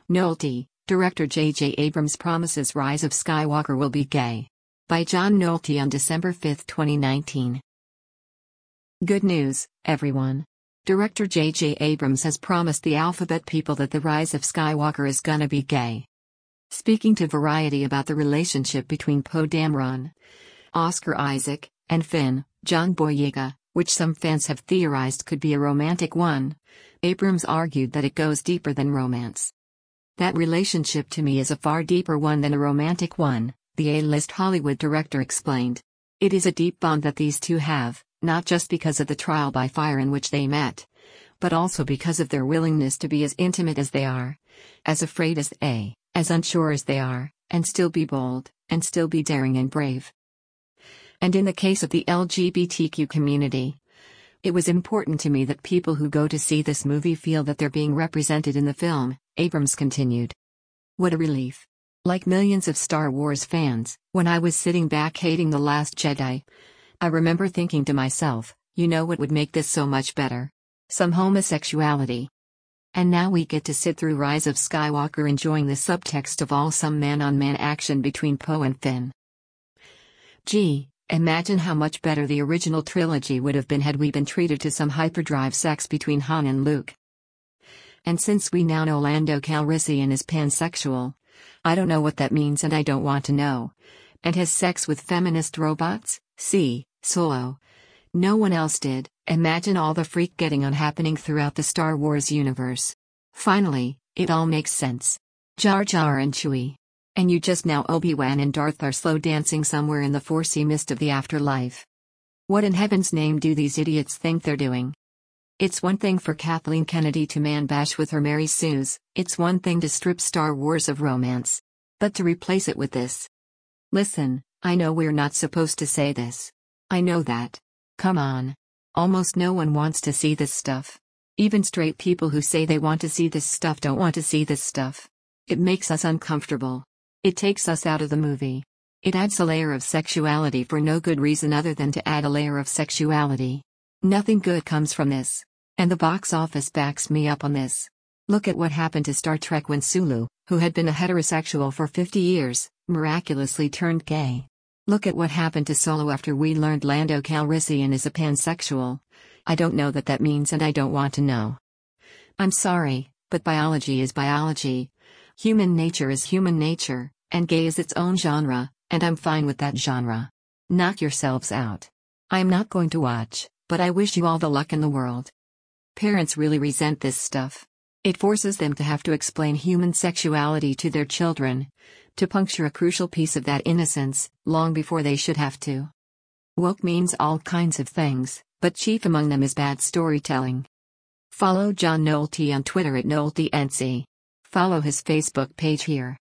Nolte, director J.J. Abrams promises Rise of Skywalker will be gay. By John Nolte on December 5, 2019. Good news, everyone. Director J.J. Abrams has promised the alphabet people that The Rise of Skywalker is gonna be gay. Speaking to Variety about the relationship between Poe Dameron, Oscar Isaac, and Finn, John Boyega, which some fans have theorized could be a romantic one, Abrams argued that it goes deeper than romance. That relationship to me is a far deeper one than a romantic one, the A-list Hollywood director explained. It is a deep bond that these two have, not just because of the trial by fire in which they met, but also because of their willingness to be as intimate as they are, as afraid as as unsure as they are, and still be bold, and still be daring and brave. And in the case of the LGBTQ community, it was important to me that people who go to see this movie feel that they're being represented in the film, Abrams continued. What a relief. Like millions of Star Wars fans, when I was sitting back hating The Last Jedi, I remember thinking to myself, you know what would make this so much better? Some homosexuality. And now we get to sit through Rise of Skywalker enjoying the subtext of all some man-on-man action between Poe and Finn. Gee, imagine how much better the original trilogy would have been had we been treated to some hyperdrive sex between Han and Luke. And since we now know Lando Calrissian is pansexual, I don't know what that means and I don't want to know. And has sex with feminist robots? See, Solo. No one else did. Imagine all the freak getting on happening throughout the Star Wars universe. Finally, it all makes sense. Jar Jar and Chewie. And you just now Obi-Wan and Darth are slow dancing somewhere in the Forcey mist of the afterlife. What in heaven's name do these idiots think they're doing? It's one thing for Kathleen Kennedy to man-bash with her Mary Sues, it's one thing to strip Star Wars of romance. But to replace it with this. Listen, I know we're not supposed to say this. I know that. Come on. Almost no one wants to see this stuff. Even straight people who say they want to see this stuff don't want to see this stuff. It makes us uncomfortable. It takes us out of the movie. It adds a layer of sexuality for no good reason other than to add a layer of sexuality. Nothing good comes from this. And the box office backs me up on this. Look at what happened to Star Trek when Sulu, who had been a heterosexual for 50 years, miraculously turned gay. Look at what happened to Solo after we learned Lando Calrissian is a pansexual. I don't know what that means and I don't want to know. I'm sorry, but biology is biology. Human nature is human nature, and gay is its own genre, and I'm fine with that genre. Knock yourselves out. I'm not going to watch, but I wish you all the luck in the world. Parents really resent this stuff. It forces them to have to explain human sexuality to their children, to puncture a crucial piece of that innocence, long before they should have to. Woke means all kinds of things, but chief among them is bad storytelling. Follow John Nolte on Twitter at NolteNC. Follow his Facebook page here.